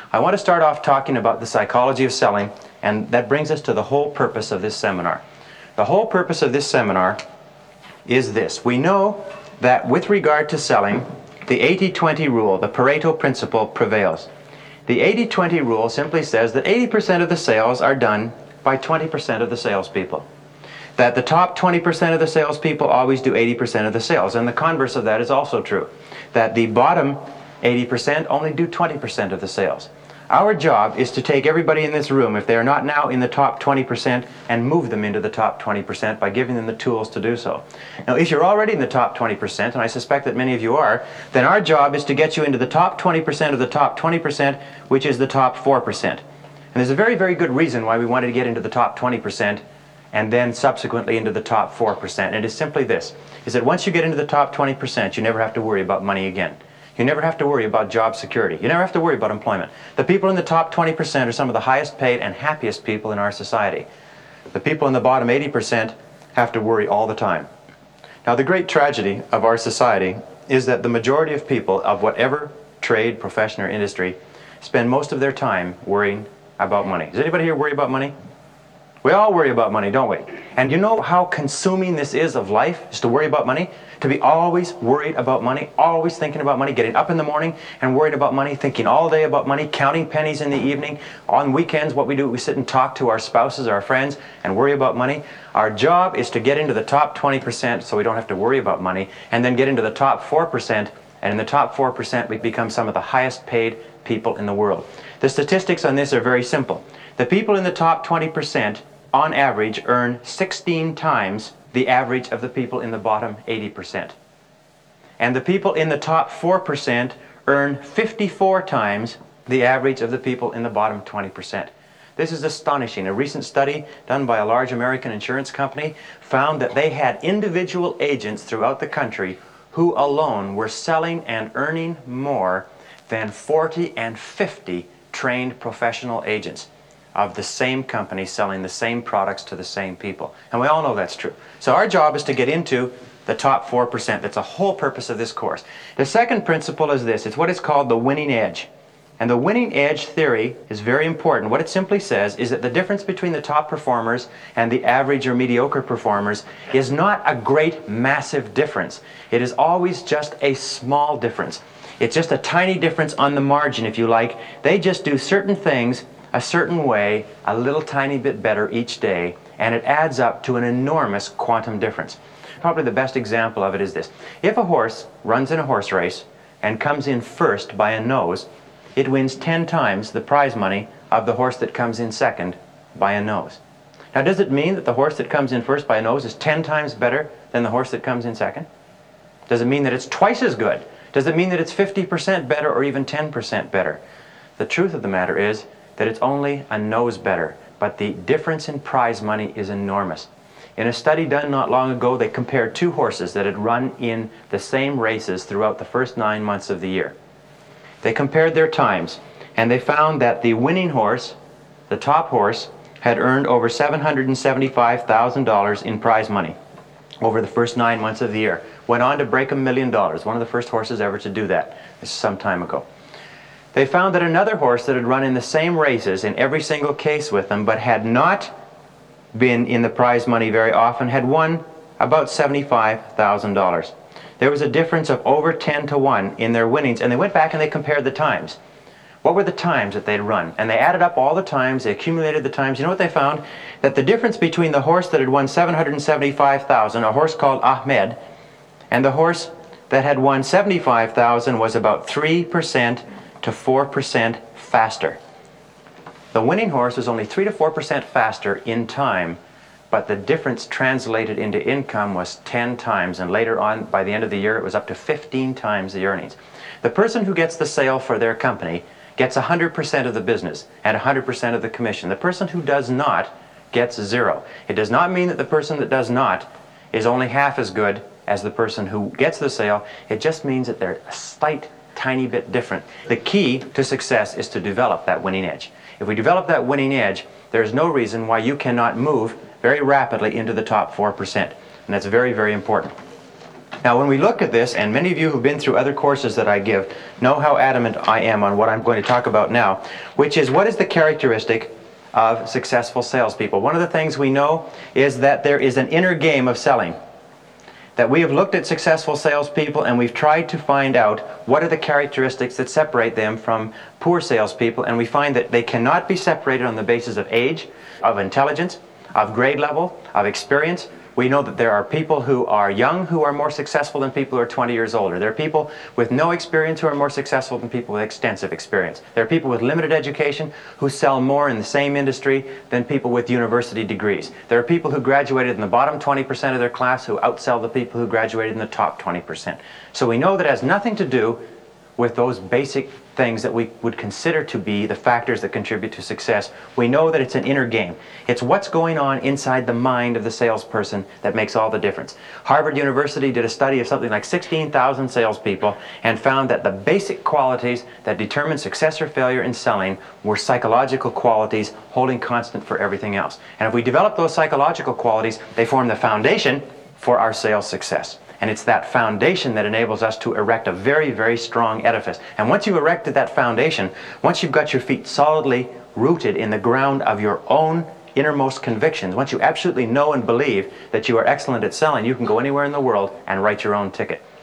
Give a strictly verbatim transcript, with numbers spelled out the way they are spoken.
I want to start off talking about the psychology of selling, and that brings us to the whole purpose of this seminar. The whole purpose of this seminar is this. We know that with regard to selling, the eighty twenty rule, the Pareto principle, prevails. The eighty twenty rule simply says that eighty percent of the sales are done by twenty percent of the salespeople. That the top twenty percent of the salespeople always do eighty percent of the sales, and the converse of that is also true. That the bottom eighty percent only do twenty percent of the sales. Our job is to take everybody in this room, if they are not now in the top twenty percent, and move them into the top twenty percent by giving them the tools to do so. Now, if you're already in the top twenty percent, and I suspect that many of you are, then our job is to get you into the top twenty percent of the top twenty percent, which is the top four percent. And there's a very, very good reason why we wanted to get into the top twenty percent and then subsequently into the top four percent. And it is simply this, is that once you get into the top twenty percent, you never have to worry about money again. You never have to worry about job security. You never have to worry about employment. The people in the top twenty percent are some of the highest paid and happiest people in our society. The people in the bottom eighty percent have to worry all the time. Now, the great tragedy of our society is that the majority of people of whatever trade, profession, or industry spend most of their time worrying about money. Does anybody here worry about money? We all worry about money, don't we? And you know how consuming this is of life, is to worry about money? To be always worried about money, always thinking about money, getting up in the morning and worried about money, thinking all day about money, counting pennies in the evening. On weekends, what we do, we sit and talk to our spouses, our friends, and worry about money. Our job is to get into the top twenty percent so we don't have to worry about money, and then get into the top four percent, and in the top four percent we become some of the highest paid people in the world. The statistics on this are very simple. The people in the top twenty percent, on average, earn sixteen times the average of the people in the bottom eighty percent. And the people in the top four percent earn fifty-four times the average of the people in the bottom twenty percent. This is astonishing. A recent study done by a large American insurance company found that they had individual agents throughout the country who alone were selling and earning more than forty and fifty trained professional agents of the same company selling the same products to the same people. And we all know that's true. So our job is to get into the top four percent. That's the whole purpose of this course. The second principle is this. It's what is called the winning edge. And the winning edge theory is very important. What it simply says is that the difference between the top performers and the average or mediocre performers is not a great, massive difference. It is always just a small difference. It's just a tiny difference on the margin, if you like. They just do certain things a certain way, a little tiny bit better each day, and it adds up to an enormous quantum difference. Probably the best example of it is this. If a horse runs in a horse race and comes in first by a nose, it wins ten times the prize money of the horse that comes in second by a nose. Now, does it mean that the horse that comes in first by a nose is ten times better than the horse that comes in second? Does it mean that it's twice as good? Does it mean that it's fifty percent better or even ten percent better? The truth of the matter is that it's only a nose better, but the difference in prize money is enormous. In a study done not long ago, they compared two horses that had run in the same races throughout the first nine months of the year. They compared their times, and they found that the winning horse, the top horse, had earned over seven hundred seventy-five thousand dollars in prize money over the first nine months of the year. Went on to break a million dollars, one of the first horses ever to do that. This is some time ago. They found that another horse that had run in the same races in every single case with them, but had not been in the prize money very often, had won about seventy-five thousand dollars. There was a difference of over ten to one in their winnings, and they went back and they compared the times. What were the times that they'd run? And they added up all the times, they accumulated the times. You know what they found? That the difference between the horse that had won seven hundred seventy-five thousand dollars, a horse called Ahmed, and the horse that had won seventy-five thousand dollars was about three percent to four percent faster. The winning horse was only three to four percent faster in time, but the difference translated into income was ten times, and later on, by the end of the year, it was up to fifteen times the earnings. The person who gets the sale for their company gets one hundred percent of the business and one hundred percent of the commission. The person who does not gets zero. It does not mean that the person that does not is only half as good as the person who gets the sale. It just means that they're a slight tiny bit different. The key to success is to develop that winning edge. If we develop that winning edge, there's no reason why you cannot move very rapidly into the top four percent. And that's very, very important. Now, when we look at this, and many of you who've been through other courses that I give know how adamant I am on what I'm going to talk about now, which is what is the characteristic of successful salespeople. One of the things we know is that there is an inner game of selling. That we have looked at successful salespeople and we've tried to find out what are the characteristics that separate them from poor salespeople, and we find that they cannot be separated on the basis of age, of intelligence, of grade level, of experience. We know that there are people who are young who are more successful than people who are twenty years older. There are people with no experience who are more successful than people with extensive experience. There are people with limited education who sell more in the same industry than people with university degrees. There are people who graduated in the bottom twenty percent of their class who outsell the people who graduated in the top twenty percent. So we know that it has nothing to do with those basic things that we would consider to be the factors that contribute to success. We know that it's an inner game. It's what's going on inside the mind of the salesperson that makes all the difference. Harvard University did a study of something like sixteen thousand salespeople and found that the basic qualities that determine success or failure in selling were psychological qualities holding constant for everything else. And if we develop those psychological qualities, they form the foundation for our sales success. And it's that foundation that enables us to erect a very, very strong edifice. And once you've erected that foundation, once you've got your feet solidly rooted in the ground of your own innermost convictions, once you absolutely know and believe that you are excellent at selling, you can go anywhere in the world and write your own ticket.